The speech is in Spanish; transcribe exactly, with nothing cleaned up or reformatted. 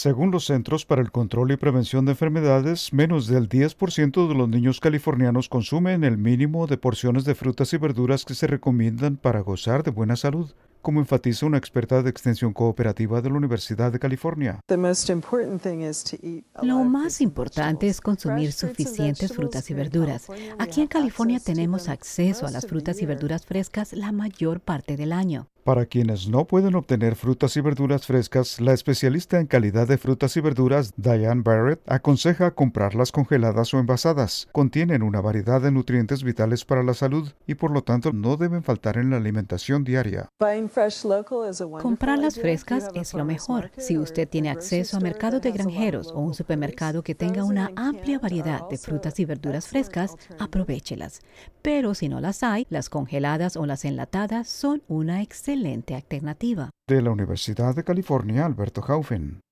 Según los Centros para el Control y Prevención de Enfermedades, menos del diez por ciento de los niños californianos consumen el mínimo de porciones de frutas y verduras que se recomiendan para gozar de buena salud, como enfatiza una experta de Extensión Cooperativa de la Universidad de California. Lo más importante es consumir suficientes frutas y verduras. Aquí en California tenemos acceso a las frutas y verduras frescas la mayor parte del año. Para quienes no pueden obtener frutas y verduras frescas, la especialista en calidad de frutas y verduras, Diane Barrett, aconseja comprarlas congeladas o envasadas. Contienen una variedad de nutrientes vitales para la salud y por lo tanto no deben faltar en la alimentación diaria. Comprarlas frescas es lo mejor. Si usted tiene acceso a mercados de granjeros o un supermercado que tenga una amplia variedad de frutas y verduras frescas, aprovéchelas. Pero si no las hay, las congeladas o las enlatadas son una excelente alternativa. De la Universidad de California, Alberto Haufen.